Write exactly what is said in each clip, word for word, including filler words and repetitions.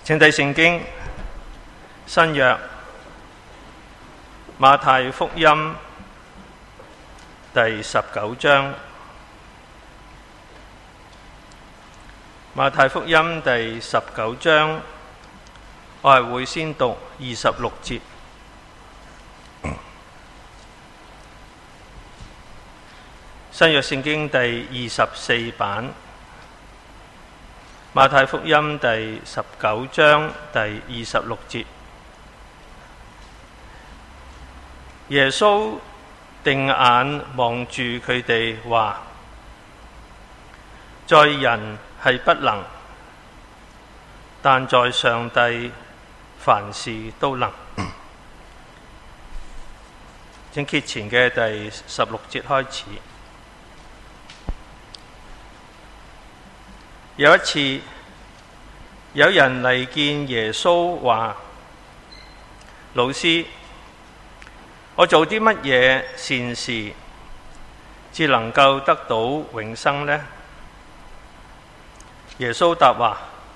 請睇聖經新約馬太福音第十九章。馬太福音第十九章，我係會先讀二十六節。新約聖經第二十四版，馬太福音第十九章第二十六節。耶穌定眼望住佢哋話：在人係不能，但在上帝凡事都能。請揭前嘅第十六節開始。有一次，有人嚟見耶穌話：老師，我做啲乜嘢善事，至能夠得到永生呢？耶穌答話：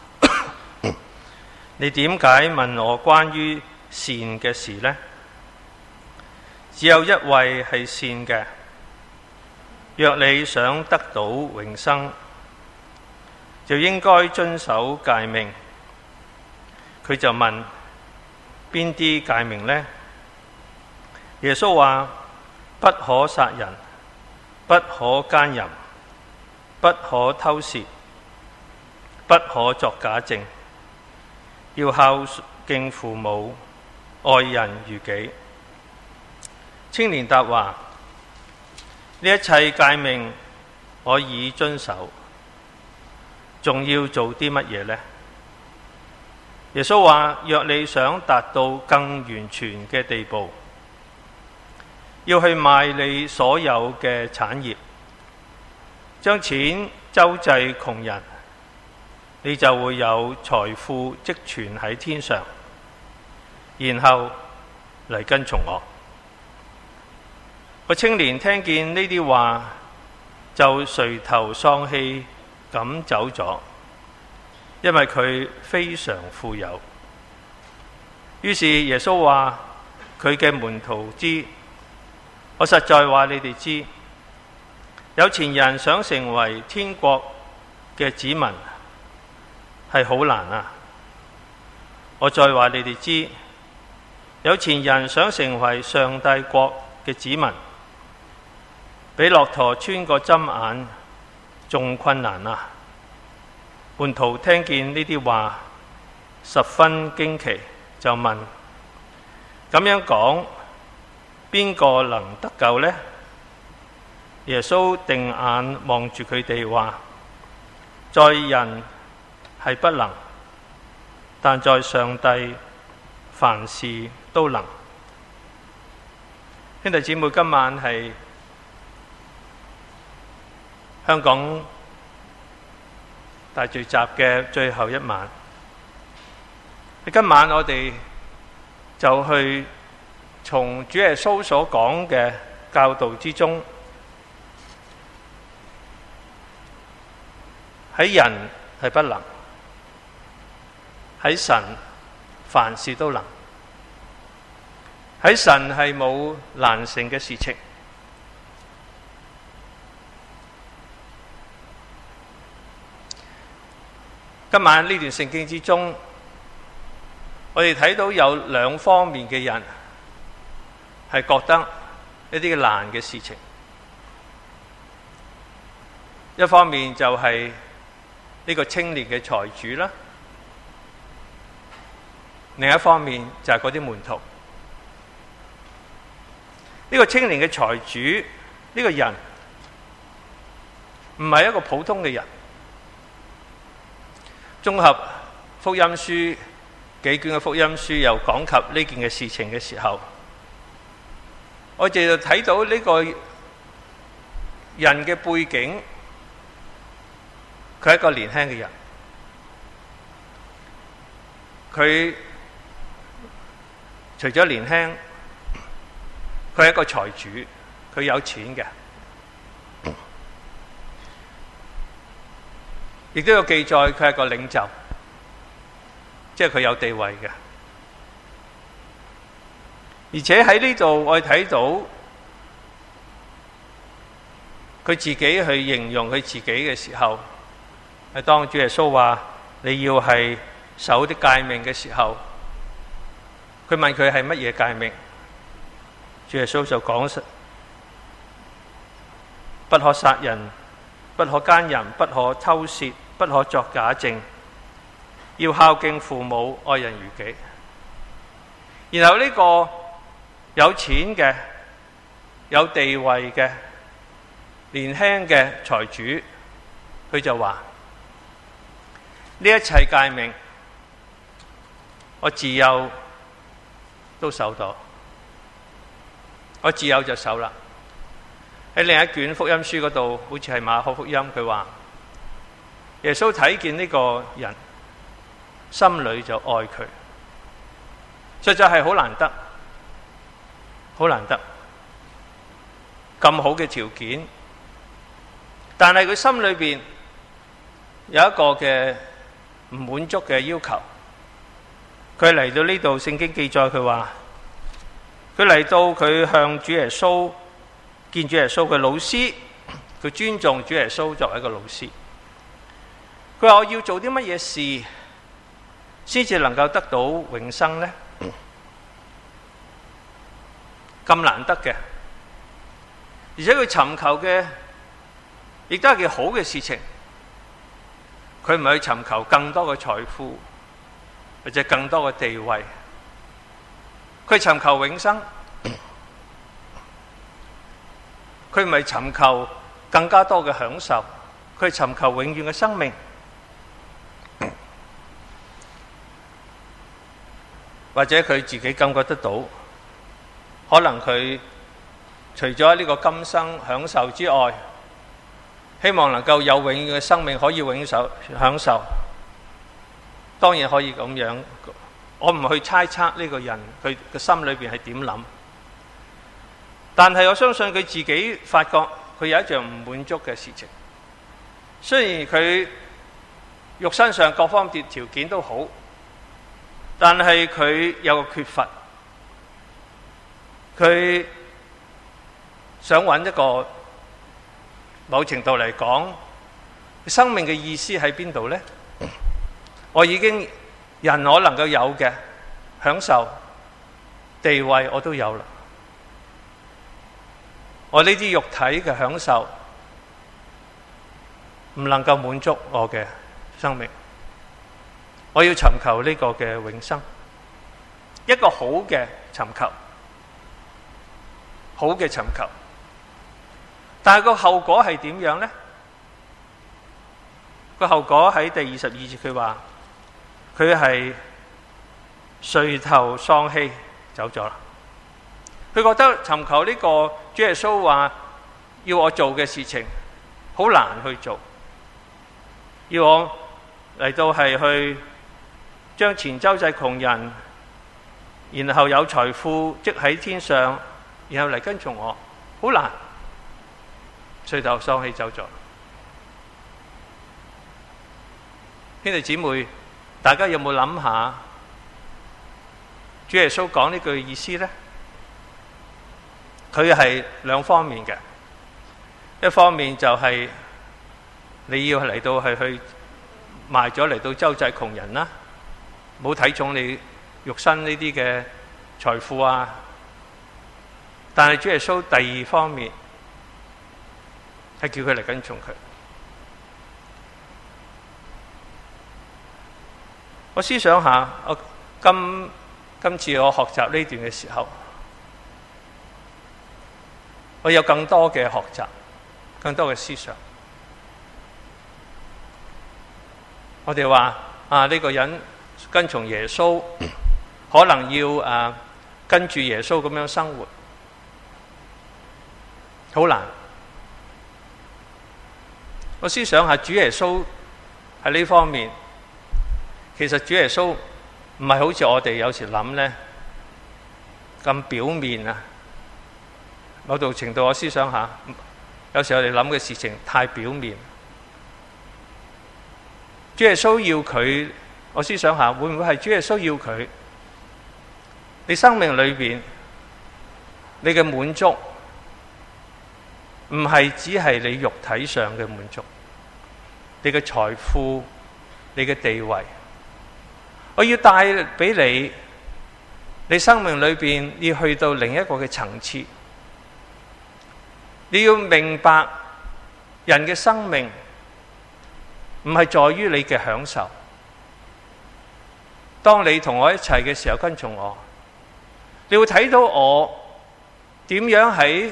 你點解問我關於善嘅事呢？只有一位係善嘅。若你想得到永生，就應該遵守誡命。佢就問：邊啲誡命呢？耶穌話：不可殺人，不可奸淫，不可偷竊，不可作假證，要孝敬父母，愛人如己。青年答話：呢一切誡命我已遵守，仲要做啲乜嘢呢？耶穌話：若你想達到更完全嘅地步，要去賣你所有嘅產業，將錢周濟窮人，你就會有財富積存喺天上，然後嚟跟從我。個青年聽見呢啲話，就垂頭喪氣咁走咗，因為佢非常富有。於是耶穌話佢嘅門徒知：我實在話你哋知，有錢人想成為天國嘅子民係好難啊！我再話你哋知，有錢人想成為上帝國嘅子民，比駱駝穿個針眼仲困難啊！門徒聽見呢啲話，十分驚奇，就問：咁樣講，邊個能得救呢？耶穌定眼望住佢哋話：在人係不能，但在上帝凡事都能。兄弟姊妹，今晚係香港大聚集嘅最後一晚。今晚我哋就去從主耶穌所講嘅教導之中，喺人係不能，喺神凡事都能。喺神係冇難成嘅事情。今晚呢段聖經之中，我哋睇到有兩方面嘅人係覺得一啲難嘅事情。一方面就係呢個青年嘅財主啦，另一方面就係嗰啲門徒。呢個青年嘅財主，呢個人唔係一個普通嘅人。綜合福音書幾卷嘅福音書又講及呢件嘅事情嘅時候，我哋就睇到呢個人嘅背景，佢係一個年輕嘅人，佢除咗年輕，佢係一個財主，佢有錢嘅。亦都有記載佢係個領袖， 即係佢有地位嘅。而且喺呢度我哋睇到佢自己去形容佢自己嘅時候，係當主耶穌話你要係守啲誡命嘅時候，佢問佢係乜嘢誡命，主耶穌就講實不可殺人，不可奸淫，不可偷竊，不可作假證，要孝敬父母，愛人如己。然後呢個有錢嘅、有地位嘅、年輕嘅財主，佢就話呢一切誡命我自幼都守到，我自幼就守啦。喺另一卷福音書嗰度，好似係馬可福音，佢話耶穌睇見呢個人，心裏就愛佢，實在係好難得，好難得咁好嘅條件，但係佢心裏邊有一個嘅唔滿足嘅要求。佢嚟到呢度，聖經記載佢話，佢嚟到佢向主耶穌見主耶穌嘅老師，佢尊重主耶穌作為一個老師。佢話我要做啲乜嘢事先至能夠得到永生呢？咁難得嘅，而且佢尋求嘅亦都係件好嘅事情。佢唔係去尋求更多嘅財富或者更多嘅地位，佢尋求永生。佢唔係尋求更加多嘅享受，佢係尋求永遠嘅生命。或者佢自己感覺得到，可能佢除咗呢個今生享受之外，希望能夠有永遠嘅生命可以永受享受。當然可以咁樣，我唔去猜測呢個人佢嘅心裏邊係點諗，但係我相信佢自己發覺佢有一樣唔滿足嘅事情。雖然佢肉身上各方面條件都好，但係佢有個缺乏，佢想揾一個某程度嚟講，生命嘅意思喺邊度呢？我已經人我能夠有嘅享受地位我都有啦，我呢啲肉體嘅享受唔能夠滿足我嘅生命，我要尋求呢個嘅永生，一個好嘅尋求，好嘅尋求，但係個後果係點樣呢？個後果喺第二十二節佢話，佢係垂頭喪氣走咗啦。佢覺得尋求呢個主耶穌話要我做嘅事情好難去做，要我嚟到係去將錢周濟窮人，然後有財富積喺天上，然後嚟跟從我，好難。垂頭喪氣走咗。兄弟姊妹，大家有冇諗下主耶穌講呢句意思呢？佢係兩方面嘅，一方面就係你要嚟到係去賣咗嚟到周濟窮人啦，唔好睇重你肉身呢啲嘅財富啊。但係主耶穌第二方面係叫佢嚟跟從佢。我思想下，我今今次我學習呢段嘅時候，我有更多嘅學習，更多嘅思想。我哋話啊，呢、這個人跟從耶穌，可能要啊跟住耶穌咁樣生活，好難。我思想下，主耶穌喺呢方面，其實主耶穌唔係好似我哋有時諗呢咁表面啊。某度程度我思想下，有時我哋諗嘅事情太表面。主耶穌要佢我思想下，會唔會係主耶穌要佢？你生命裏邊，你嘅滿足唔係只係你肉體上嘅滿足，你嘅財富、你嘅地位，我要帶俾你，你生命裏邊要去到另一個嘅層次。你要明白，人嘅生命唔係在於你嘅享受。當你同我一齊嘅時候，跟從我，你會睇到我點樣喺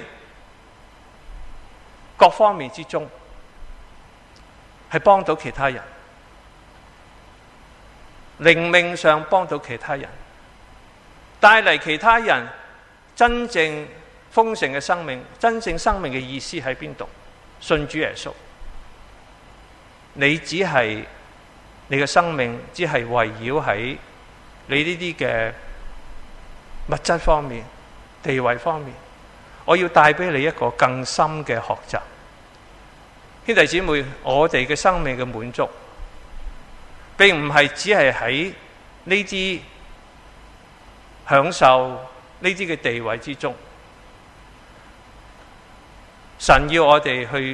各方面之中係幫到其他人，靈命上幫到其他人，帶嚟其他人真正豐盛嘅生命。真正生命嘅意思喺邊度？信主耶穌，你只係你嘅生命只係圍繞喺你呢啲嘅物質方面、地位方面。我要帶俾你一個更深嘅學習。兄弟姊妹，我哋嘅生命嘅滿足並唔係只係喺呢啲享受、呢啲嘅地位之中。神要我哋去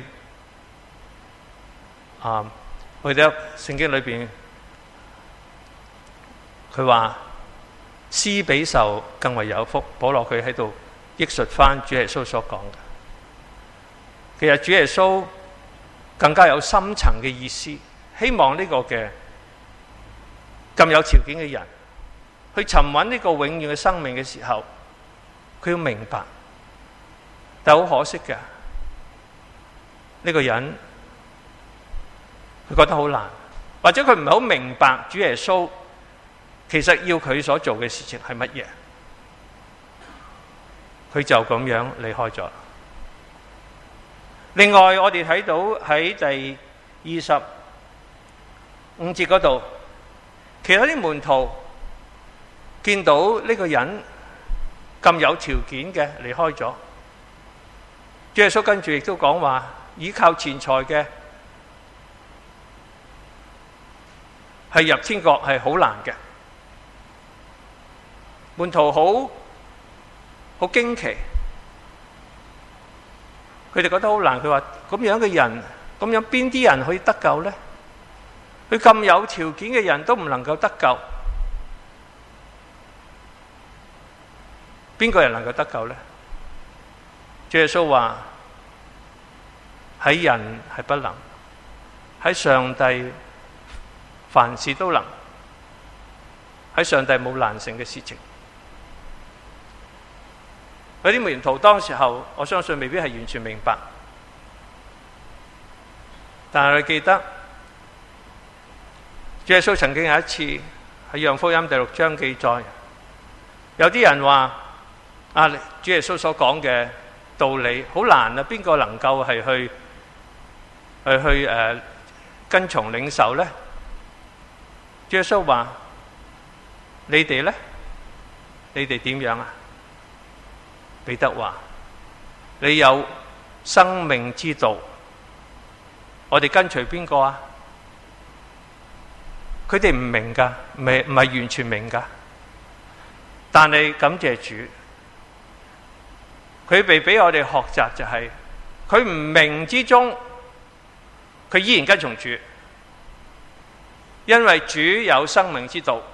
啊，去到聖經裏邊，佢話施比受更為有福。保羅佢喺度憶述翻主耶穌所講嘅。其實主耶穌更加有深層嘅意思，希望呢個嘅咁有條件嘅人去尋揾呢個永遠嘅生命嘅時候，佢要明白。但係好可惜嘅，呢個人佢覺得好難，或者佢唔係好明白主耶穌其實要佢所做嘅事情係乜嘢，佢就咁樣離開咗。另外我哋睇到喺第二十五節嗰度，其他啲門徒見到呢個人咁有條件嘅離開咗，主耶穌跟住亦都講話，依靠錢財嘅係入天國係好難嘅。門徒好好驚奇，佢哋覺得好難。佢話咁樣嘅人，咁樣邊啲人可以得救呢？佢咁有條件嘅人都唔能夠得救，邊個人能夠得救呢？主耶穌話喺人係不能，喺上帝凡事都能，喺上帝冇難成嘅事情。嗰啲門徒當時候，我相信未必係完全明白，但係佢記得主耶穌曾經有一次喺《約翰福音》第六章記載，有啲人話啊，主耶穌所講嘅道理好難啊，邊個能夠係去去去誒、呃、跟從領受呢？主耶穌話：你哋呢？你哋點樣啊？彼得話：你有生命之道，我哋跟隨邊個啊？佢哋唔明噶，唔係唔係完全明噶。但係感謝主，佢被俾我哋學習就係、是，佢唔明之中，佢依然跟從主，因為主有生命之道。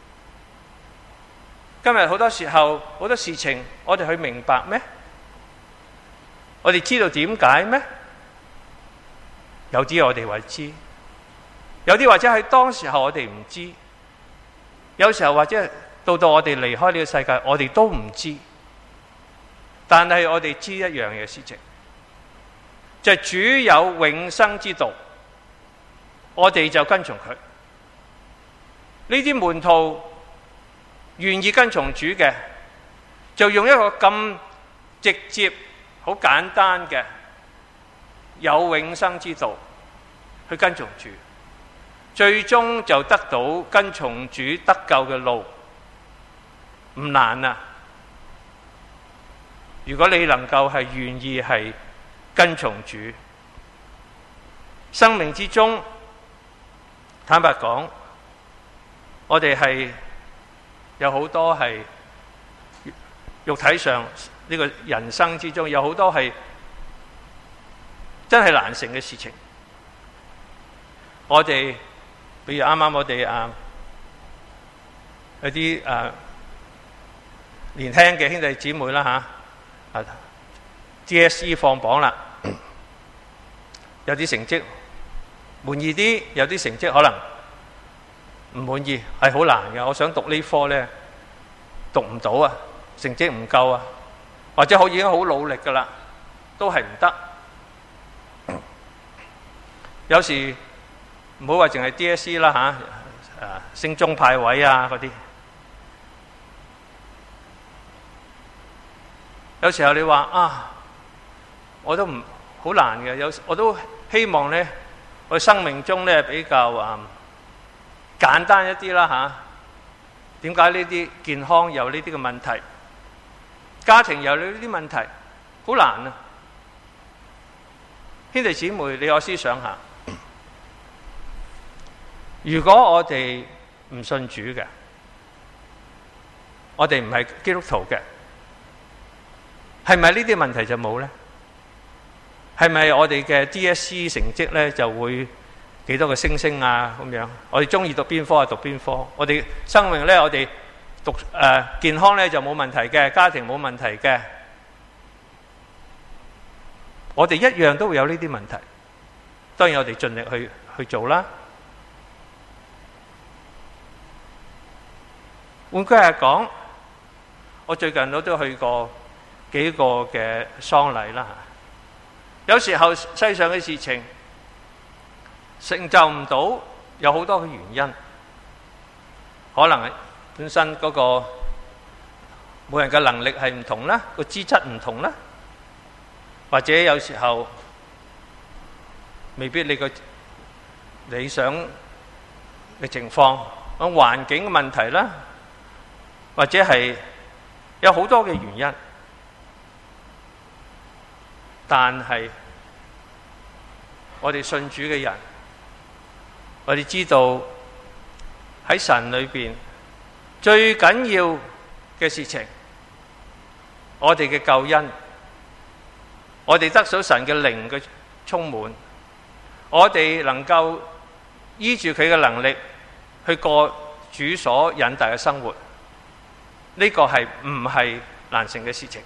今日好多時候好多事情，我哋去明白咩？我哋知道點解咩？有啲我哋話知，有啲或者係當時候我哋唔知，有時候或者到到我哋離開呢個世界，我哋都唔知。但係我哋知一樣嘢事情，就係主有永生之道，我哋就跟從佢。呢啲門徒願意跟從主嘅，就用一個咁直接、好簡單嘅有永生之道去跟從主，最終就得到跟從主得救嘅路，唔難啊！如果你能夠係願意係跟從主，生命之中，坦白講， 我哋係有好多係肉體上呢個人生之中有好多係真係難成嘅事情。我哋比如啱啱我哋啊有啲啊年輕嘅兄弟姊妹啦吓，啊 D S E 放榜啦，有啲成績滿意啲，有啲成績可能唔滿意，係好難嘅。我想讀呢科呢，讀唔到啊，成績唔夠啊，或者我已經好努力噶啦，都係唔得。有時唔好話淨係 D S E 啦吓，啊升中派位啊嗰啲，有時候你話啊，我都唔好難嘅，有我都希望呢，我生命中呢比較啊簡單一啲啦吓。點解呢啲健康有呢啲嘅問題，家庭有呢啲問題，好難啊！兄弟姊妹，你我思想下，如果我哋唔信主嘅，我哋唔係基督徒嘅，係咪呢啲問題就冇呢？係咪我哋嘅 D S E 成績呢就會幾多個星星啊咁樣？我哋中意讀邊科就讀邊科。我哋生命呢，我哋讀誒、呃、健康呢就冇問題嘅，家庭冇問題嘅。我哋一樣都會有呢啲問題。當然我哋盡力去去做啦。換句話講，我最近都都去過幾個嘅喪禮啦。有時候世上嘅事情成就唔到，有好多嘅原因，可能係本身嗰個每人嘅能力係唔同啦，個資質唔同啦，或者有時候未必你個理想嘅情況，咁環境嘅問題啦，或者係有好多嘅原因，但係我哋信主嘅人，我哋知道喺神裏邊最緊要嘅事情，我哋嘅救恩，我哋得到神嘅靈嘅充滿，我哋能夠依住佢嘅能力去過主所引導嘅生活，呢個係唔係難成嘅事情？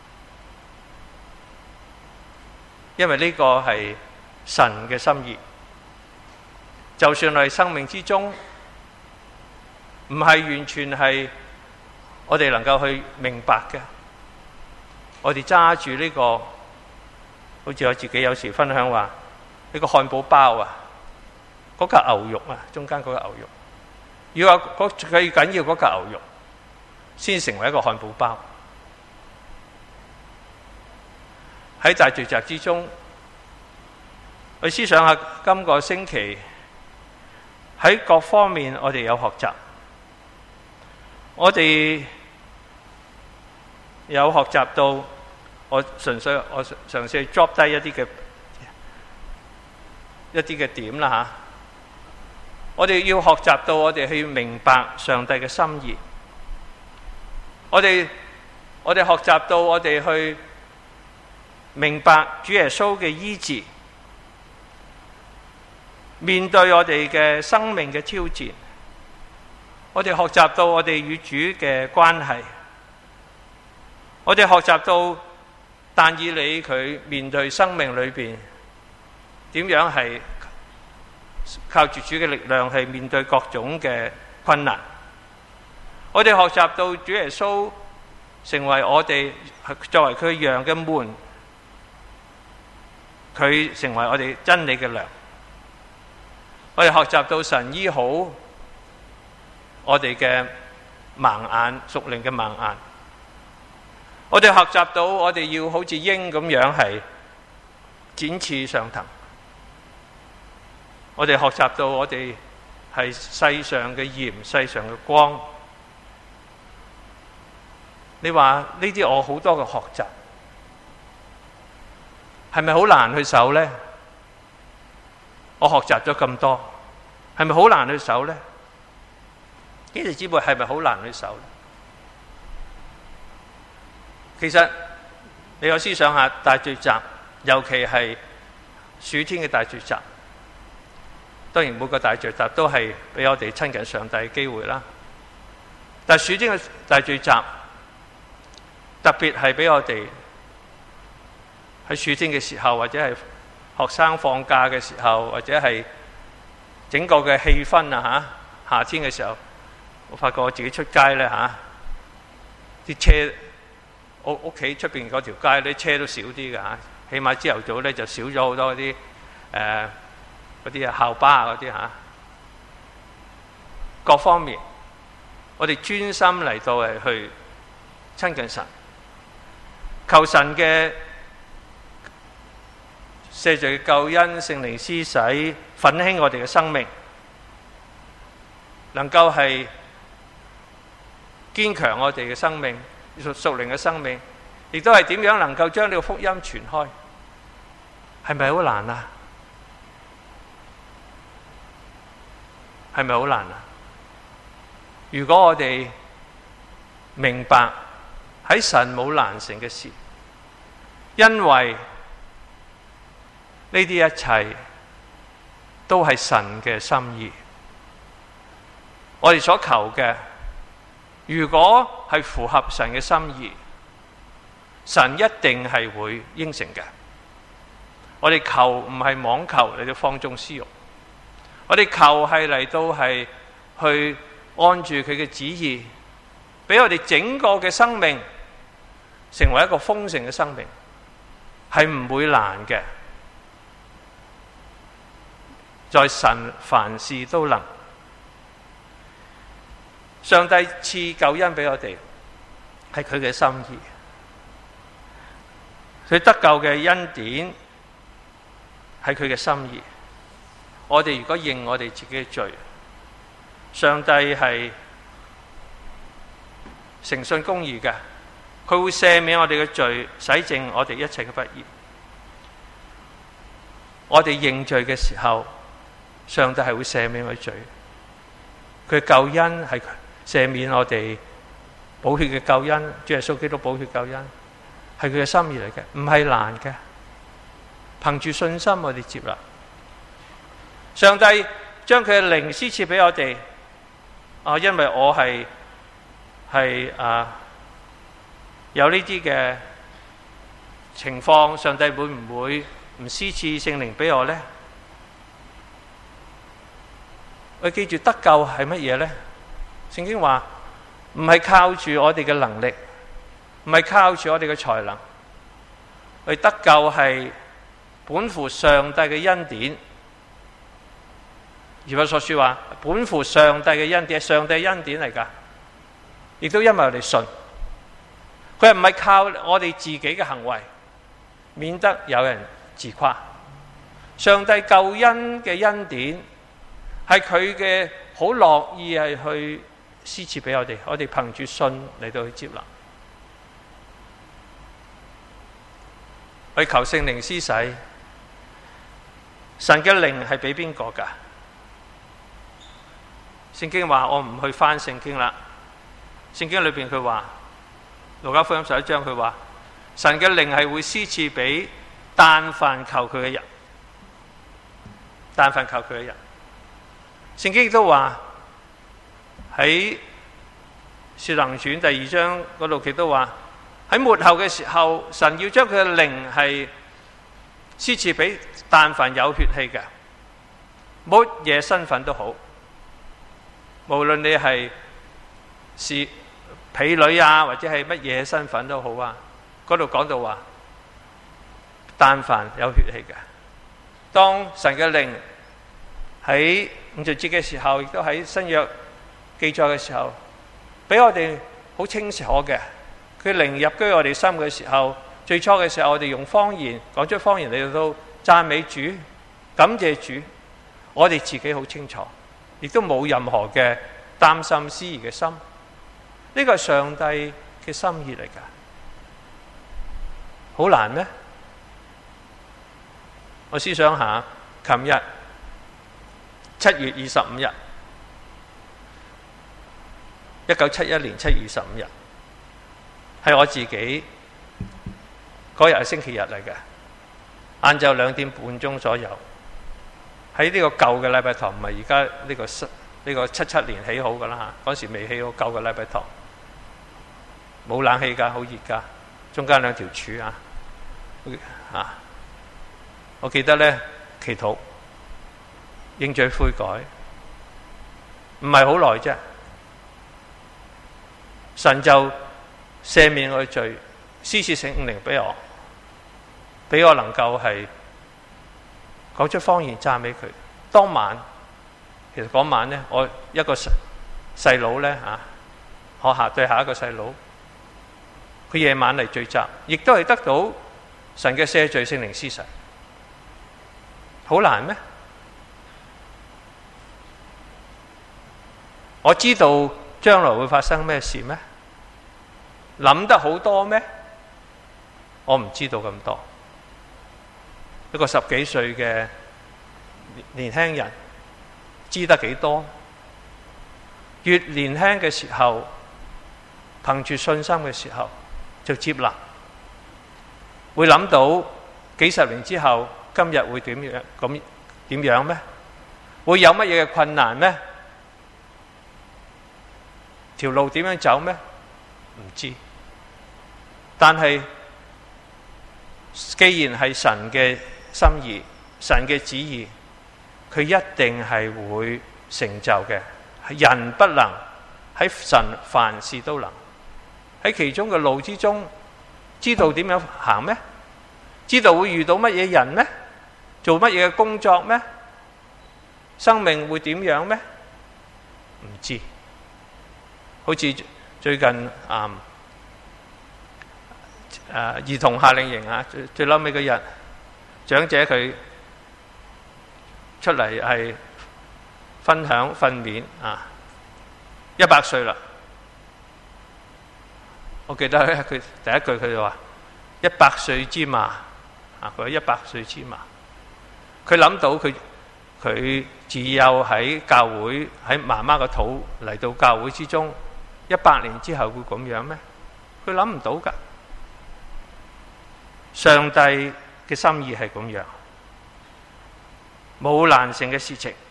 因為呢個係神嘅心意。就算我哋生命之中唔係完全係我哋能夠去明白嘅，我哋揸住呢個，好似我自己有時分享話，呢個漢堡包啊，嗰嚿牛肉啊，中間嗰個牛肉，要話嗰最緊要嗰嚿牛肉先成為一個漢堡包。喺大聚集之中，我思想下今個星期喺各方面我哋有學習，我哋有學習到，我純粹我嘗試去 drop 低一啲嘅一啲嘅點啦吓。我哋要學習到我哋去明白上帝嘅心意，我哋我哋學習到我哋去明白主耶穌嘅醫治，面對我哋嘅生命嘅挑戰，我哋學習到我哋與主嘅關係，我哋學習到但以理佢面對生命裏邊點樣係靠住主嘅力量係面對各種嘅困難，我哋學習到主耶穌成為我哋作為佢羊嘅門，佢成為我哋真理嘅糧。我哋學習到神醫好我哋嘅盲眼，屬靈嘅盲眼。我哋學習到我哋要好似鷹咁樣係展翅上騰。我哋學習到我哋係世上嘅鹽，世上嘅光。你話呢啲我好多嘅學習，係咪好難去守呢？我學習咗咁多，係咪好難去守呢？ 弟兄姊妹係咪好難去守？其實你有思想下大聚集，尤其係暑天嘅大聚集。當然每個大聚集都係俾我哋親近上帝嘅機會啦。但係暑天嘅大聚集，特別係俾我哋喺暑天嘅時候，或者係學生放假嘅時候，或者係整個嘅氣氛啊嚇，夏天嘅時候，我發覺我自己出街咧嚇，啲車屋屋企出邊嗰條街啲車都少啲嘅嚇，起碼朝頭早咧就少咗好多嗰啲誒嗰啲啊校巴嗰啲嚇，各方面我哋專心嚟到係去親近神，求神嘅赦罪嘅救恩、聖靈施洗，奮興我哋嘅生命，能夠係堅強我哋嘅生命，屬屬靈嘅生命，亦都係點樣能夠將呢個福音傳開，係咪好難啊？係咪好難啊？如果我哋明白喺神冇難成嘅事，因為呢啲一切都係神嘅心意，我哋所求嘅，如果係符合神嘅心意，神一定係會應承嘅。我哋求唔係妄求嚟到放縱私欲，我哋求係嚟到係去按住佢嘅旨意，俾我哋整個嘅生命成為一個豐盛嘅生命，係唔會難嘅。在神凡事都能，上帝賜救恩俾我哋，係佢嘅心意，佢得救嘅恩典係佢嘅心意。我哋如果認我哋自己嘅罪，上帝係誠信公義嘅，佢會赦免我哋嘅罪，洗淨我哋一切嘅不義。我哋認罪嘅時候，上帝係會赦免我哋罪，佢嘅救恩係赦免我哋寶血嘅救恩，主耶穌基督寶血救恩係佢嘅心意嚟嘅，唔係難嘅。憑住信心我哋接納，上帝將佢嘅靈施賜俾我哋。啊，因為我係係啊有呢啲嘅情況，上帝會唔會唔施賜聖靈俾我呢？我記住得救係乜嘢呢？聖經話唔係靠住我哋嘅能力，唔係靠住我哋嘅才能，我哋得救係本乎上帝嘅恩典。以弗所書話本乎上帝嘅恩典，係上帝嘅恩典嚟㗎，亦都因為我哋信。佢係唔係靠我哋自己嘅行為，免得有人自誇。上帝救恩嘅恩典係佢嘅好樂意係去施賜俾我哋，我哋憑住信嚟到去接納。去求聖靈施洗，神嘅靈係俾邊個㗎？聖經話我唔去翻聖經啦。聖經裏邊佢話，路加福音十一章佢話，神嘅靈係會施賜俾但凡求佢嘅人，但凡求佢嘅人。聖經亦都話喺使徒行傳第二章嗰度，亦都話喺末後嘅時候，神要將佢嘅靈係施賜俾但凡有血氣嘅，乜嘢身份都好。無論你係是婢女啊，或者係乜嘢身份都好啊，嗰度講到話，但凡有血氣嘅，當神嘅靈喺五旬節嘅時候，亦都喺新約記載嘅時候，俾我哋好清楚嘅，佢靈入居我哋心嘅時候，最初嘅時候我哋用方言講出方言嚟到讚美主、感謝主，我哋自己好清楚。亦都冇任何嘅擔心思疑嘅心，呢個係上帝嘅心意嚟㗎，好難咩？我思想下，琴日七月二十五日， 一九七一年七月二十五日，係我自己嗰日係星期日嚟嘅，晏晝兩點半鐘左右，喺呢個舊嘅禮拜堂，唔係而家呢個呢、呢個七七年起好㗎啦嚇，嗰時未起好舊嘅禮拜堂，冇冷氣㗎，好熱㗎，中間兩條柱啊，啊，我記得咧祈禱認罪悔改，唔係好耐啫，神就赦免我嘅罪，施賜聖靈俾我，俾我能夠係講出方言讚美佢。當晚其實嗰晚咧，我一個細細佬咧嚇，學校對下一個細佬，佢夜晚嚟聚集，亦都係得到神嘅赦罪聖靈施洗，好難咩？我知道將來會發生咩事咩？諗得好多咩？我唔知道咁多。一個十幾歲嘅年輕人，知得幾多？越年輕嘅時候，憑住信心嘅時候，就接納，會諗到幾十年之後，今日會點樣？咁點樣咩？會有乜嘢嘅困難咩？條路點樣走咩？唔知。但係既然係神嘅心意、神嘅旨意，佢一定係會成就嘅。人不能，喺神凡事都能。喺其中嘅路之中，知道點樣行咩？知道會遇到乜嘢人咩？做乜嘢嘅工作咩？生命會點樣咩？唔知。好似最近啊誒兒童夏令營啊，最最嬲尾嗰日，長者佢出嚟係分享訓勉啊，一百歲啦。我記得咧，佢第一句佢就話：一百歲之馬啊！佢話一百歲之馬。佢諗到佢佢自幼喺教會喺媽媽個肚嚟到教會之中，一百年之後會咁樣咩？佢諗唔到㗎。上帝嘅心意係咁樣，冇難成嘅事情。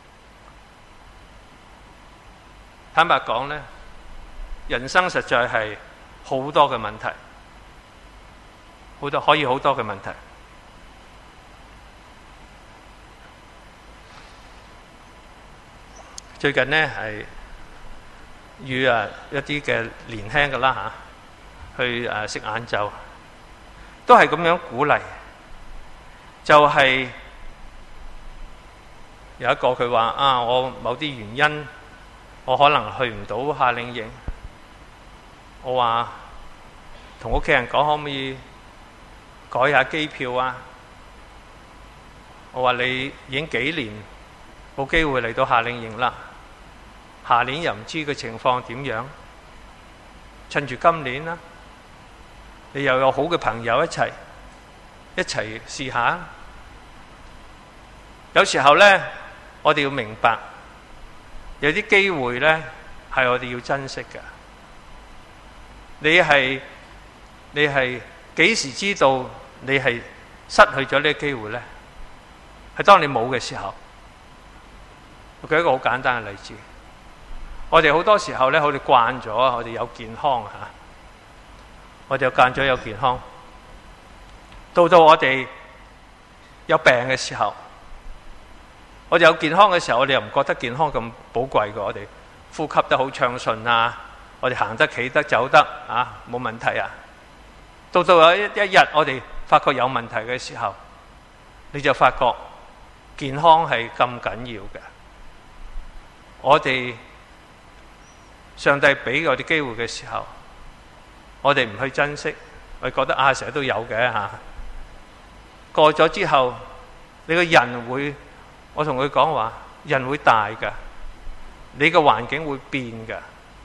坦白講呢，人生實在係好多嘅問題，好多可以好多嘅問題。最近呢，係與啊一啲嘅年輕嘅啦嚇，去誒食晏晝，都係咁樣鼓勵。就係有一個佢話啊，我某啲原因，我可能去唔到夏令營。我話同屋企人講，可唔可以改下機票啊？我話你已經幾年冇機會嚟到夏令營啦，下年又唔知個情況點樣，趁住今年啦，你又有好嘅朋友一齊一齊試下。有時候呢，我哋要明白，有啲機會呢係我哋要珍惜嘅。你係你係幾時知道你係失去咗呢個機會呢？係當你冇嘅時候。我舉一個好簡單嘅例子，我哋好多時候呢，我哋慣咗，我哋有健康吓，我哋又慣咗有健康，到到我哋有病嘅時候，我哋有健康嘅時候，我哋又唔覺得健康咁寶貴嘅，我哋呼吸得好暢順啊，我哋行得企得走得啊，冇問題啊。到到有一一日我哋發覺有問題嘅時候，你就發覺健康係咁緊要嘅。我哋上帝俾我哋機會嘅時候，我哋唔去珍惜，我哋覺得啊成日都有嘅嚇。過咗之後，你個人會，我同佢講話，人會大㗎，你個環境會變㗎。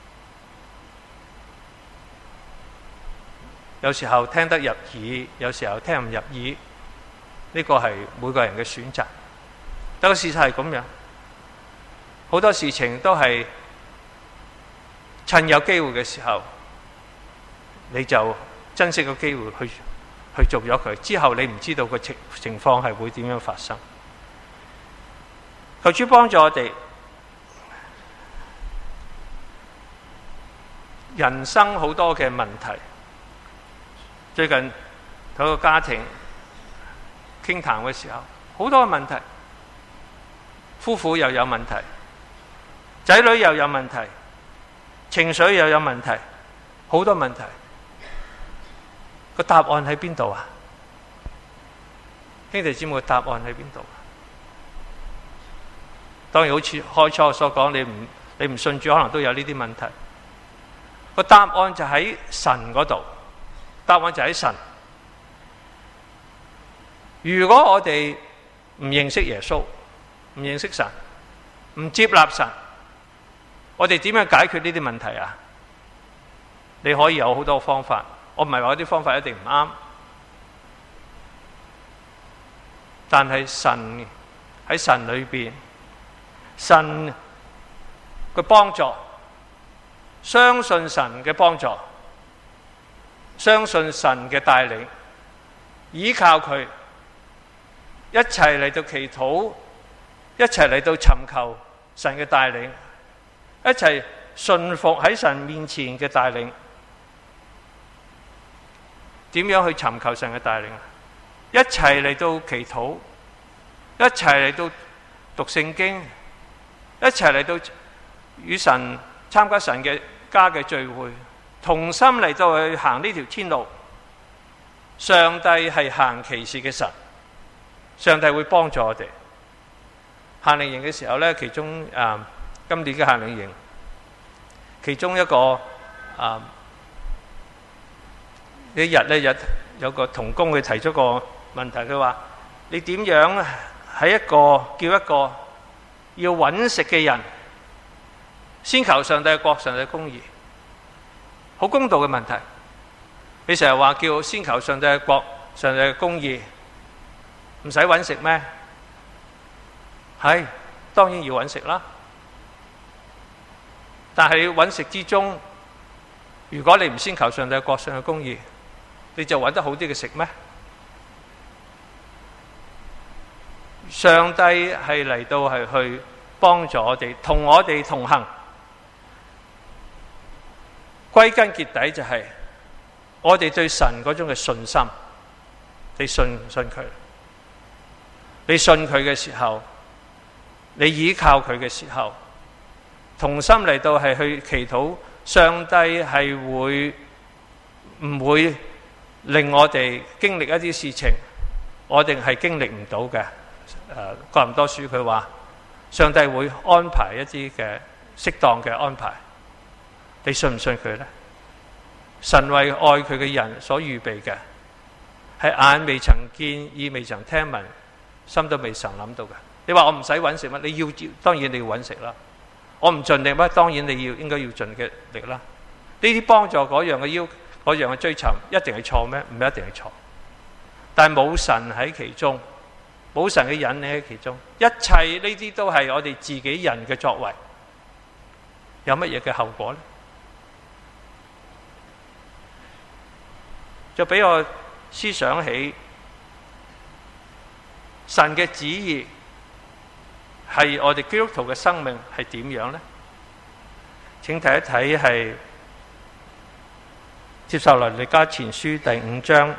有時候聽得入耳，有時候聽唔入耳，呢個係每個人嘅選擇。但個事實係咁樣，好多事情都係趁有機會嘅時候，你就珍惜個機會去去做咗佢。之後你唔知道個情情況係會點樣發生。求主幫助我哋。人生好多嘅問題，最近同個家庭傾談嘅時候，好多嘅問題，夫婦又有問題，仔女又有問題，情緒又有問題，好多問題。個答案喺邊度啊？兄弟姊妹，個答案喺邊度？當然好似開初所講，你唔你唔信主，可能都有呢啲問題。個答案就喺神嗰度，答案就喺神。如果我哋唔認識耶穌，唔認識神，唔接納神，我哋點樣解決呢啲問題啊？你可以有好多方法，我唔係話啲方法一定唔啱，但係神喺神裏邊，神嘅幫助。相信神嘅幫助，相信神嘅帶領，依靠佢，一齊嚟到祈禱，一齊嚟到尋求神嘅帶領，一齊順服喺神面前嘅帶領。點樣去尋求神嘅帶領啊？一齊嚟到祈禱，一齊嚟到讀聖經，一齊嚟到與神參加神嘅家嘅聚會，同心嚟到去行呢條天路。上帝係行奇事嘅神，上帝會幫助我哋。夏令營嘅時候呢，其中誒、啊、今年嘅夏令營，其中一個誒呢、啊、一日呢，有有個同工佢提出個問題，佢話：你點樣喺一個叫一個要揾食嘅人，先求上帝嘅國、上帝嘅公義，好公道嘅問題。你成日話叫先求上帝嘅國、上帝嘅公義，唔使揾食咩？係，當然要揾食啦。但係揾食之中，如果你唔先求上帝嘅國、上帝嘅公義，你就揾得好啲嘅食咩？上帝係嚟到係去幫助我哋，同我哋同行。歸根結底就係我哋對神嗰種嘅信心。你信唔信佢？你信佢嘅時候，你依靠佢嘅時候，同心嚟到係去祈禱，上帝係會唔會令我哋經歷一啲事情，我哋係經歷唔到嘅？誒，哥林多書佢話，上帝會安排一啲嘅適當嘅安排。你信唔信佢呢？神為愛佢嘅人所預備嘅，係眼未曾見，耳未曾聽聞，心都未曾諗到嘅。你話我唔使揾食乜？你要當然你要揾食啦。我唔盡力乜？當然你要應該要盡嘅力啦。呢啲幫助嗰樣嘅要嗰樣嘅追尋，一定係錯咩？唔一定係錯。但係冇神喺其中，冇神嘅引領喺其中，一切呢啲都係我哋自己人嘅作為，有乜嘢嘅後果呢？就俾我思想起神嘅旨意係我哋基督徒嘅生命係點樣呢？請睇一睇係帖撒羅尼迦前書第五章，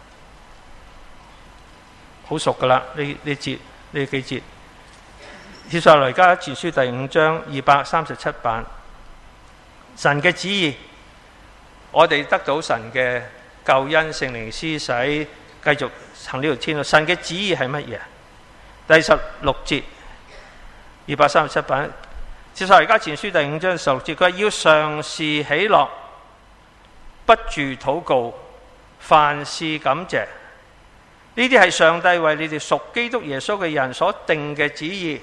好熟噶啦，呢呢節呢幾節。帖撒羅尼迦前書第五章二百三十七版，神嘅旨意，我哋得到神嘅救恩，聖靈施洗，繼續行呢條天路。神嘅旨意係乜嘢？第十六節，二百三十七版，帖撒羅尼迦前書第五章十六節，佢話要常時喜樂，不住禱告，凡事感謝。呢啲係上帝為你哋屬基督耶穌嘅人所定嘅旨意。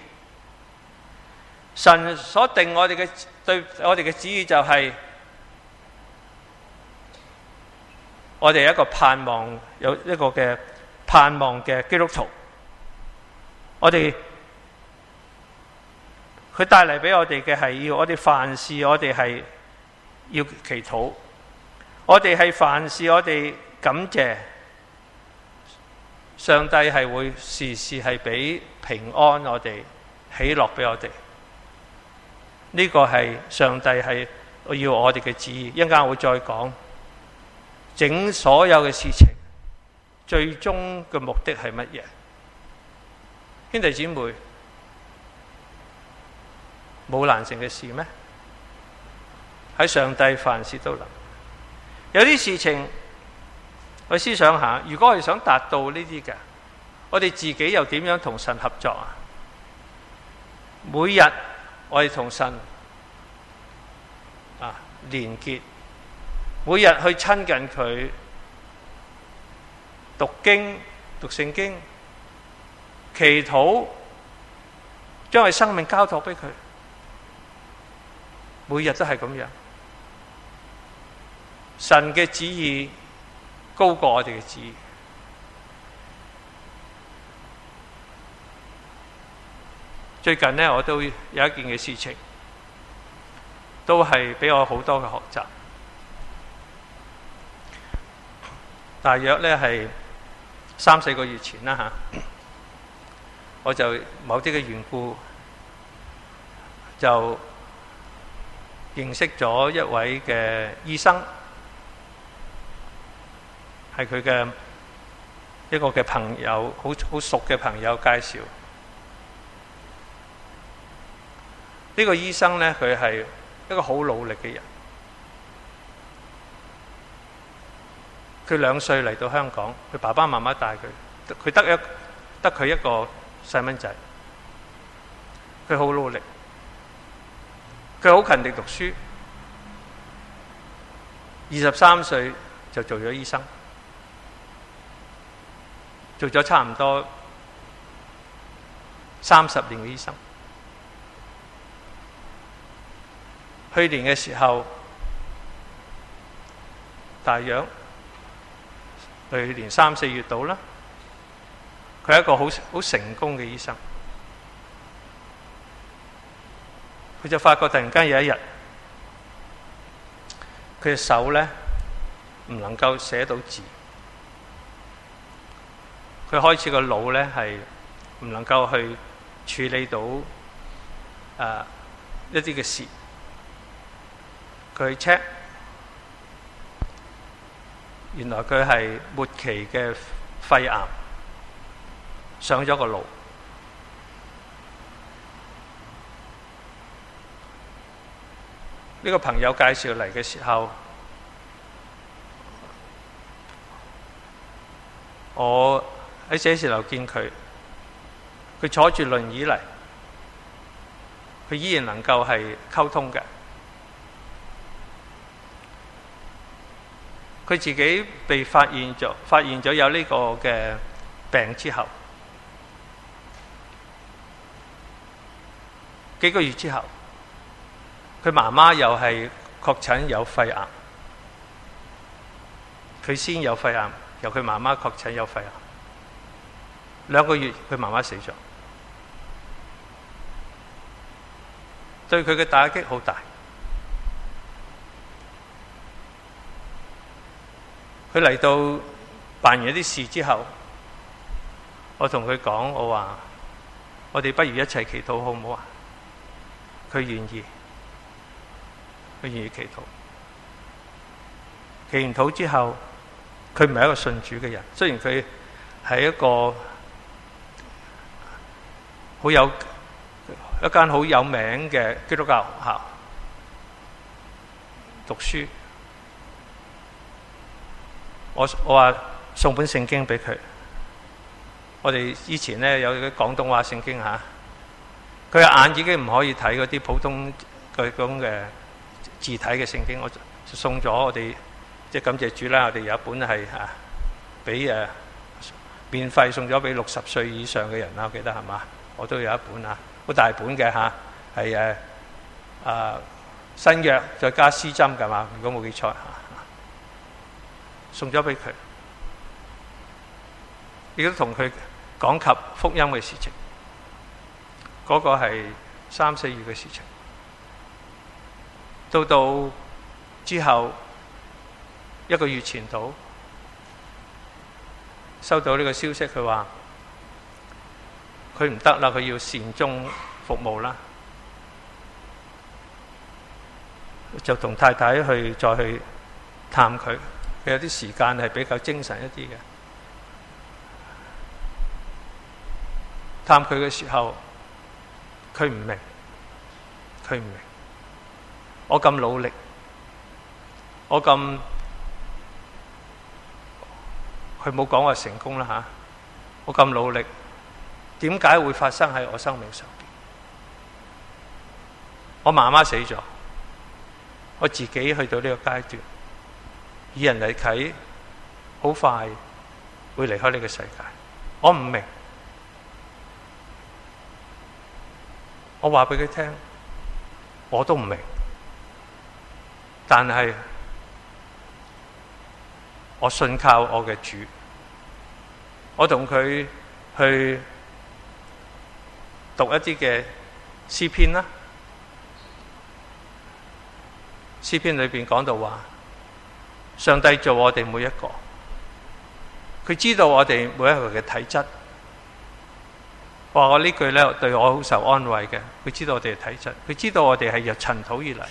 神所定我哋嘅對我哋嘅旨意就係，我哋一個盼望，有一個嘅盼望嘅基督徒。我哋佢帶嚟俾我哋嘅係要我哋凡事我哋係要祈禱。我哋係凡事我哋感謝上帝，係會時時係俾平安我哋，喜樂俾我哋。呢個係上帝係要我哋嘅旨意。一陣間我會再講，整所有嘅事情最終嘅目的係乜嘢？兄弟姊妹，冇難成嘅事咩？喺上帝凡事都能。有啲事情我思想下，如果我哋想達到呢啲嘅，我哋自己又點樣同神合作啊？每日我哋同神啊連結，每日去親近佢，讀經、讀聖經、祈禱，將佢生命交託俾佢，每日都係咁樣。神嘅旨意高過我哋嘅旨意。最近呢，我都有一件嘅事情，都係俾我好多嘅學習。大約呢係三四個月前啦吓，我就某啲嘅緣故，就認識咗一位嘅醫生，係佢嘅一個嘅朋友，好好熟嘅朋友介紹。呢個醫生呢，佢係一個好努力嘅人。佢兩歲嚟到香港，佢爸爸媽媽帶佢，佢得一得佢一個細蚊仔。佢好努力，佢好勤力讀書。二十三歲就做咗醫生，做咗差唔多三十年嘅醫生。去年嘅時候，大約去年三四月度啦，佢係一個好好成功嘅醫生。佢就發覺突然間有一日，佢嘅手咧唔能夠寫到字，佢開始個腦咧係唔能夠去處理到誒、呃、一啲嘅事。佢 check， 原來佢係末期嘅肺癌，上咗個腦。呢個朋友介紹嚟嘅時候，我喺寫字樓見佢，佢坐住輪椅嚟，佢依然能夠係溝通嘅。佢自己被發現咗，發現咗有呢個嘅病之後，幾個月之後，佢媽媽又係確診有肺癌。佢先有肺癌，由佢媽媽確診有肺癌。兩個月，佢媽媽死咗，對佢嘅打擊好大。佢嚟到辦完一啲事之後，我同佢講，我話我哋不如一齊祈禱好唔好啊？佢願意，佢願意祈禱。祈完禱之後，佢唔係一個信主嘅人，雖然佢係一個好有一間好有名嘅基督教學校讀書。我我話送本聖經俾佢。我哋以前呢有啲廣東話聖經嚇，佢嘅眼已經唔可以睇嗰啲普通嗰種嘅字體嘅聖經，我就送咗我哋，即係感謝主啦！我哋有一本係嚇，俾誒免費送咗俾六十歲以上嘅人啦，我記得係嘛？我都有一本啊，好大本嘅嚇，係誒啊新約再加施針㗎嘛？如果冇記錯嚇。送咗俾佢，亦都同佢講及福音嘅事情。嗰、那個係三四月嘅事情。到到之後一個月前到收到呢個消息，佢話佢唔得啦，佢要善終服務啦，就同太太去再去探佢。佢有啲時間係比較精神一啲嘅。探佢嘅時候，佢唔明，佢唔明。我咁努力，我咁，佢冇講話成功啦吓。我咁努力，點解會發生喺我生命上邊？我媽媽死咗，我自己去到呢個階段，以人嚟睇，好快會離開呢個世界。我唔明。我話俾佢聽，我都唔明，但係我信靠我嘅主，我同佢去讀一啲嘅詩篇啦。詩篇裏邊講到話，上帝做我哋每一個，佢知道我哋每一個嘅體質。話我呢句咧對我好受安慰嘅，佢知道我哋嘅體質，佢知道我哋係由塵土而嚟。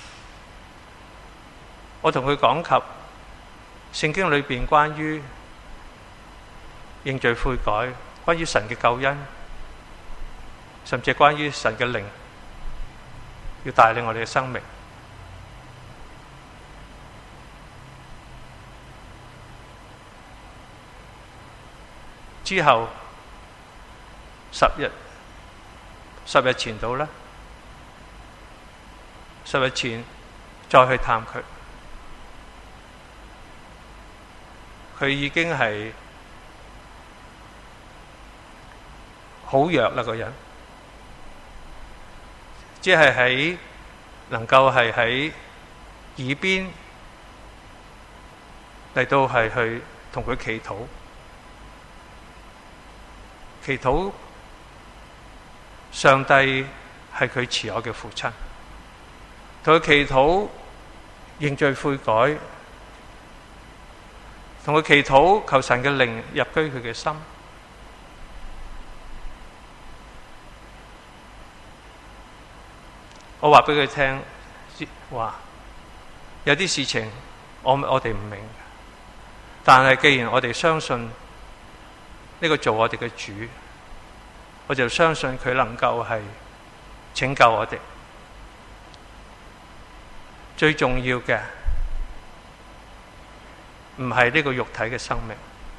我同佢講及聖經裏邊關於認罪悔改，關於神嘅救恩，甚至係關於神嘅靈要帶領我哋嘅生命。之後十日，十日前到啦。十日前再去探佢，佢已經係好弱啦個人，只係喺能夠係喺耳邊嚟到係去同佢祈禱，祈禱。上帝係佢慈愛嘅父親，同佢祈禱認罪悔改，同佢祈禱求神嘅靈入居佢嘅心。我話俾佢聽，話有啲事情我我哋唔明，但係既然我哋相信呢個做我哋嘅主，我就相信佢能夠係拯救我哋。最重要嘅唔係呢個肉體嘅生命。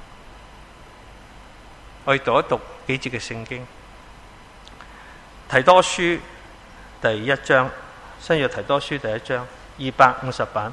我哋讀一讀幾節嘅聖經，提多書第一章，新約提多書第一章二百五十版，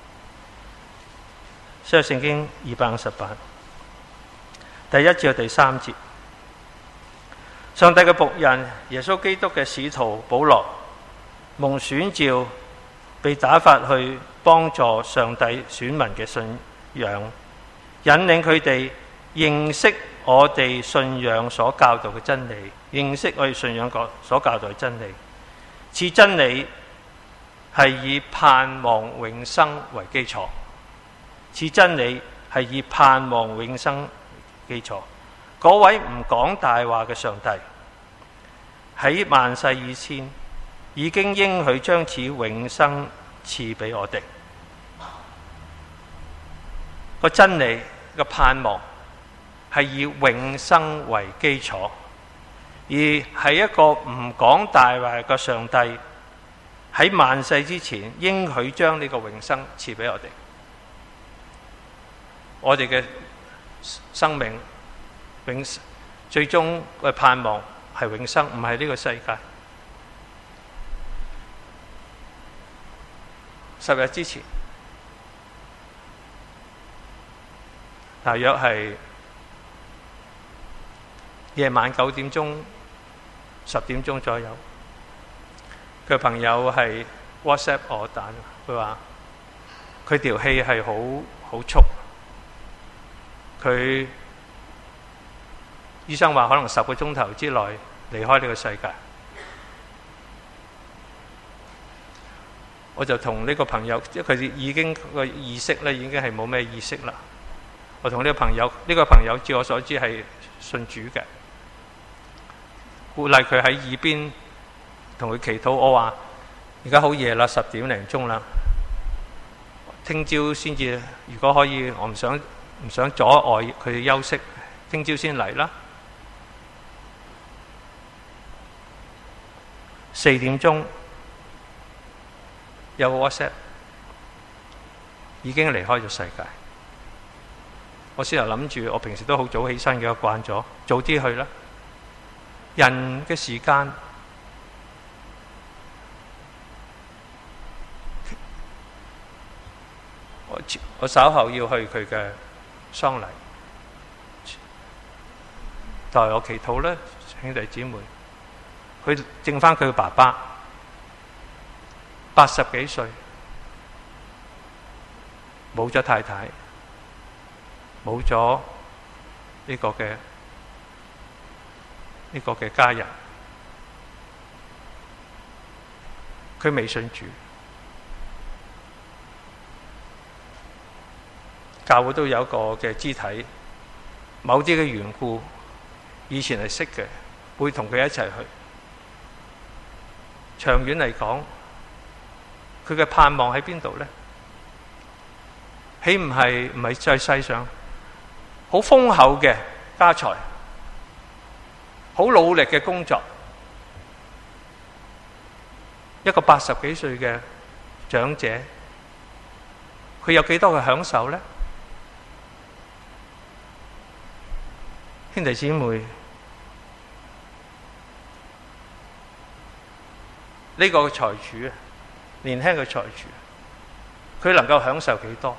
新約聖經二百五十版，第一至第三節。上帝嘅僕人耶穌基督嘅使徒保羅，蒙選召，被打發去幫助上帝選民嘅信仰，引領佢哋認識我哋信仰所教導嘅真理，認識我哋信仰所教導嘅真理。此真理係以盼望永生為基礎，此真理係以盼望永生為基礎。嗰位唔講大話嘅上帝，喺萬世以前已經應許將此永生賜俾我哋。個真理個盼望係以永生為基礎，而係一個唔講大話嘅上帝喺萬世之前應許將呢個永生賜俾我哋。我哋嘅生命永最終嘅盼望係永生，唔係呢個世界。十日之前，大約係夜晚九點鐘、十點鐘左右，佢朋友係 WhatsApp 我打，佢話佢條氣係好好促，佢醫生話可能十個鐘頭之內離開呢個世界。 我就同呢個朋友，即係佢已經個意識咧，已經係冇咩意識啦。我同呢個朋友，呢、呢個朋友據我所知係信主嘅，鼓勵佢喺耳邊同佢祈禱。我話而家好夜啦，十點零鐘啦，聽朝先至。如果可以，我唔想唔想阻礙佢休息，聽朝先嚟啦。四點鐘有個 WhatsApp 已經離開咗世界。我先頭諗住，我平時都好早起身嘅，我慣咗早啲去啦。人嘅時間，我我稍後要去佢嘅喪禮，代我祈禱啦，兄弟姊妹。佢剩返佢嘅爸爸，八十幾歲，冇咗太太，冇咗呢個嘅呢個嘅家人，佢未信主。教會都有一個嘅肢體，某啲嘅緣故，以前係識嘅，會同佢一齊去。長遠嚟講，佢嘅盼望喺邊度呢？豈唔係唔係在世上好豐厚嘅家財，好努力嘅工作？一個八十幾歲嘅長者，佢有幾多嘅享受呢？兄弟姊妹，呢個財主啊，年輕嘅財主，佢能夠享受幾多？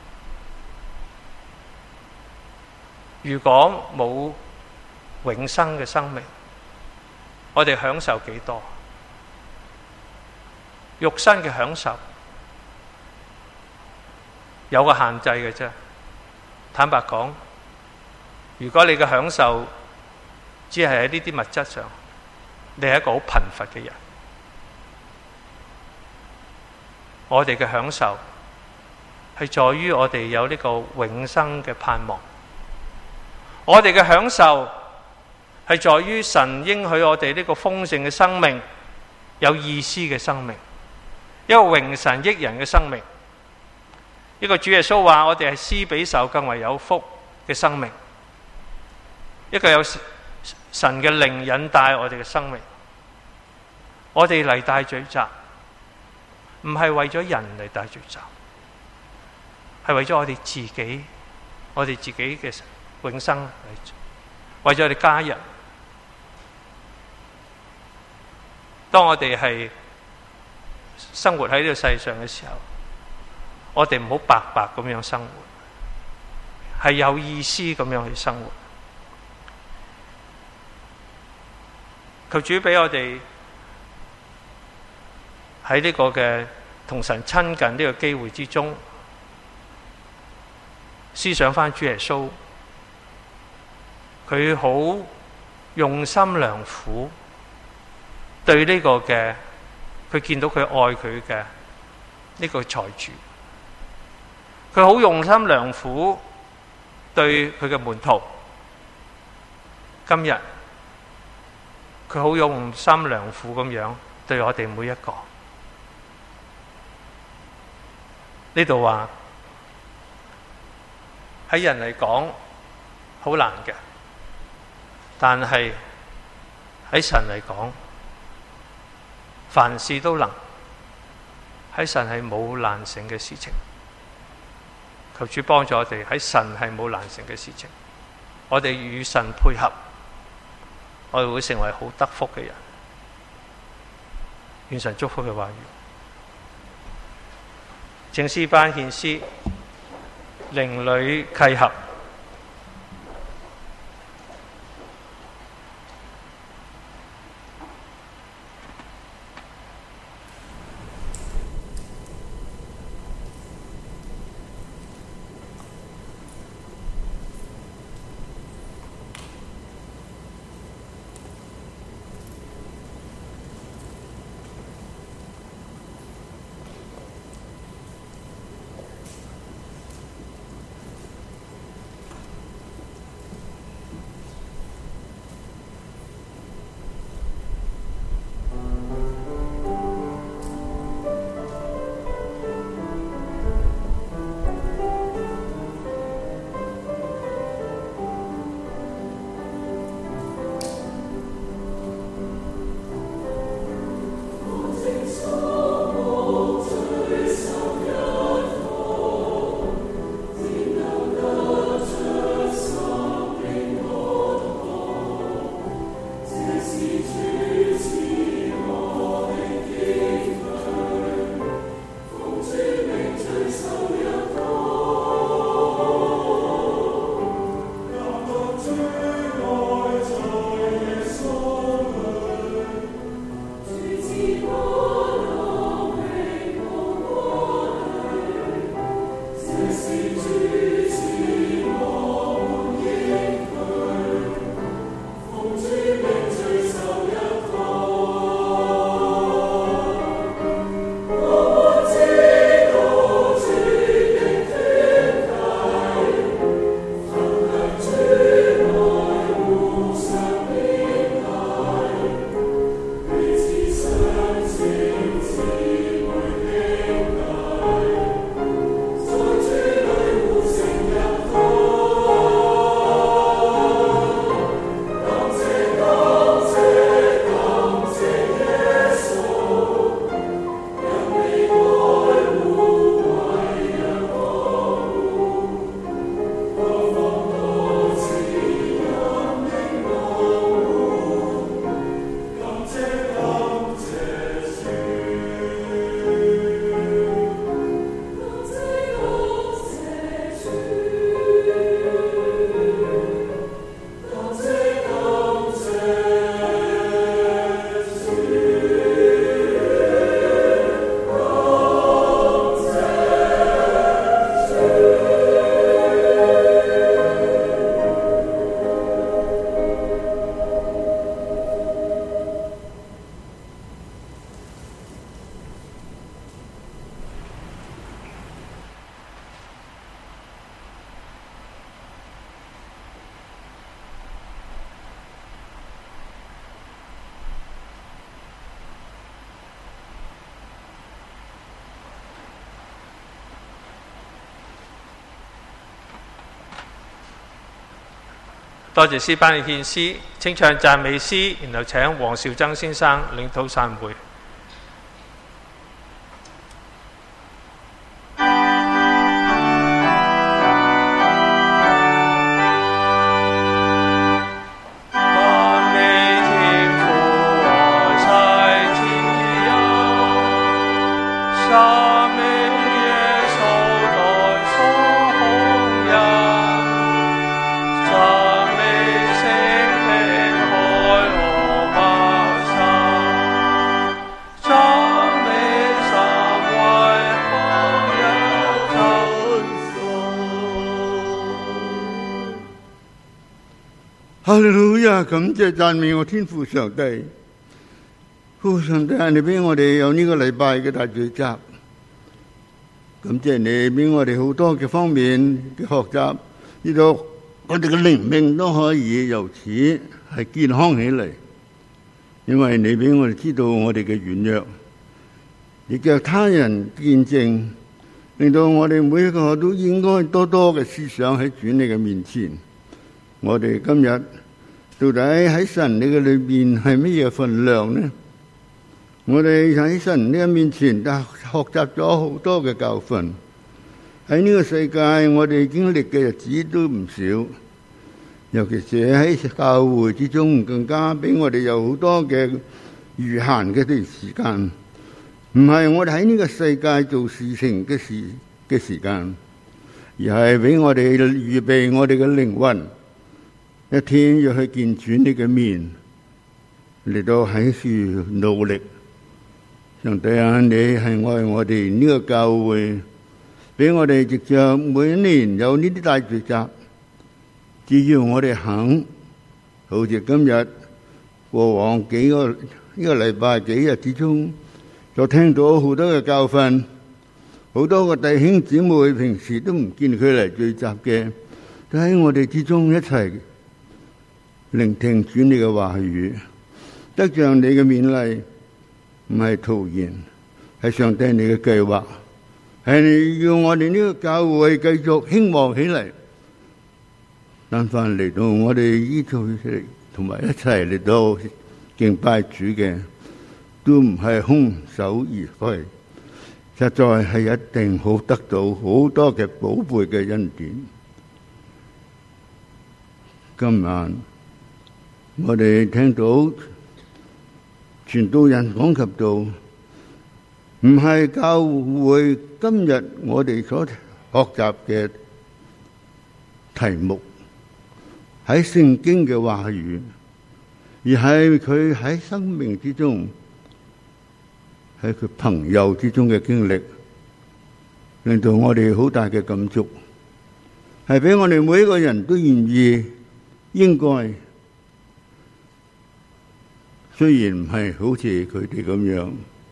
如果冇永生嘅生命，我哋享受幾多？肉身嘅享受有個限制嘅啫。坦白講，如果你嘅享受只係喺呢啲物質上，你係一個好貧乏嘅人。我哋嘅享受係在於我哋有呢個永生嘅盼望。我哋嘅享受係在於神應許我哋呢個豐盛嘅生命，有意思嘅生命，一個榮神益人嘅生命。呢個主耶穌話我哋係施比受更為有福嘅生命，一個有神嘅靈引帶我哋嘅生命。我哋嚟大聚集，唔係為咗人嚟大聚集，係為咗我哋自己，我哋自己嘅永生，為咗我哋家人。當我哋係生活喺呢個世上嘅時候，我哋唔好白白咁樣生活，係有意思咁樣去生活。求主俾我哋喺呢個嘅同神親近呢個機會之中，思想返主耶穌，佢好用心良苦對呢個嘅，佢見到佢愛佢嘅呢個財主，佢好用心良苦對佢嘅門徒。今日佢好用心良苦咁樣對我哋每一個。呢度話喺人嚟講好難嘅，但係喺神嚟講，凡事都能。喺神係冇難成嘅事情。求主幫助我哋，喺神係冇難成嘅事情，我哋與神配合，我哋會成為好得福嘅人。願神祝福嘅話語。請詩班獻詩，靈裡契合。 多謝詩班嘅獻詩，清唱讚美詩，然後請黃兆曾先生領禱散會。 哈利路亞！感謝讚美我天父上帝，父上帝，你俾我哋有呢個禮拜嘅大聚集，感謝你俾我哋好多嘅方面嘅學習，呢度我哋嘅靈命都可以由此係健康起嚟，因為你俾我哋知道我哋嘅軟弱，亦叫他人見證，令到我哋每一個都應該多多嘅思想喺主你嘅面前。我哋今日到底喺神你嘅裏邊係乜嘢份量呢？我哋喺神你嘅面前，但學習咗好多嘅教訓。喺呢個世界，我哋經歷嘅日子都唔少，尤其是喺教會之中，更加俾我哋有好多嘅餘閒嘅啲時間。唔係我哋喺呢個世界做事情嘅時嘅時間，而係俾我哋預備我哋嘅靈魂。一天要去見主你嘅面，嚟到喺處努力。上帝啊，你係愛我哋呢個教會，俾我哋藉着每一年有呢啲大聚集，只要我哋肯，好似今日過往幾個呢個禮拜幾日之中，就聽到好多嘅教訓，好多個弟兄姊妹平時都唔見佢嚟聚集嘅，都喺我哋之中一齊聆聽主你嘅話語，得着你嘅勉勵，唔係徒然，係上帝你嘅計劃，係你要我哋呢個教會繼續興旺起嚟。但凡嚟到我哋依度同埋一齊嚟到敬拜主嘅，都唔係空手而歸，實在係一定好得到好多嘅寶貝嘅恩典。今晚我哋聽到傳道人講及到，唔係教會今日我哋所學習嘅題目喺聖經嘅話語，而係佢喺生命之中，喺佢朋友之中嘅經歷，令到我哋好大嘅感觸，係俾我哋每一個人都願意應該。雖然唔係好似佢哋咁樣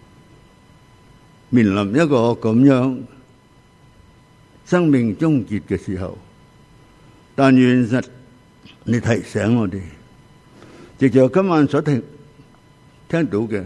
面臨一個咁樣生命終結嘅時候，但願實你提醒我哋，藉著今晚所聽聽到嘅，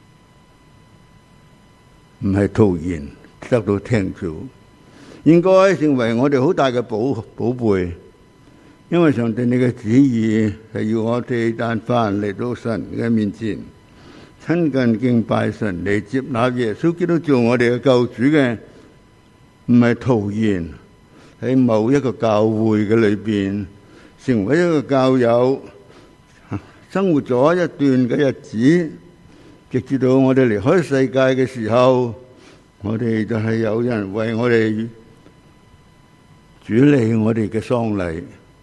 唔係徒然得到聽到，應該成為我哋好大嘅寶寶貝。因為上帝你嘅旨意係要我哋但凡嚟到神嘅面前親近敬拜神，嚟接納耶穌基督做我哋嘅救主嘅，唔係徒然喺某一個教會嘅裏邊成為一個教友，生活咗一段嘅日子，直至到我哋離開世界嘅時候，我哋就係有人為我哋主理我哋嘅喪禮。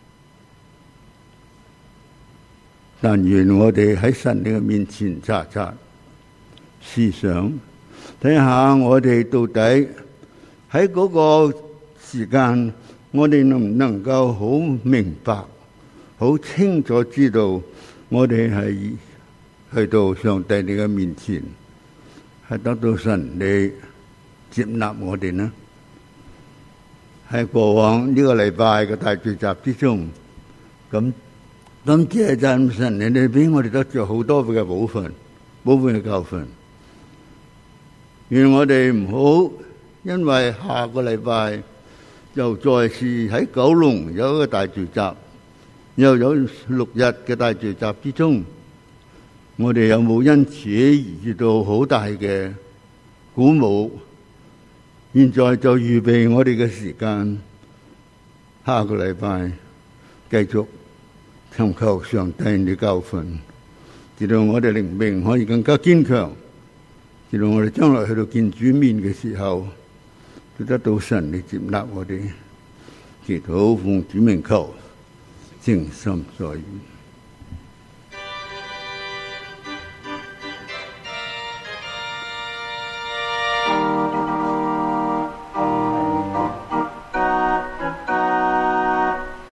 但願我哋喺神你嘅面前查查思想，睇下我哋到底喺嗰個時間，我哋能唔能夠好明白、好清楚知道，我哋係去到上帝你嘅面前，係得到神你接納我哋呢？喺過往呢個禮拜嘅大聚集之中，咁。咁謝讚神，你哋俾我哋得咗好多嘅寶訓、寶貝嘅教訓。願我哋唔好因為下個禮拜又再次喺九龍有一個大聚集， 又有六日嘅大聚集之中，我哋有冇因此而遇到好大嘅鼓舞？現在就預備我哋嘅時間，下個禮拜繼續尋求上帝嘅教訓，直到我哋靈命可以更加堅強，直到我哋將來去到見主面嘅時候，都得到神嚟接納我哋。祈禱奉主名求，誠心所願。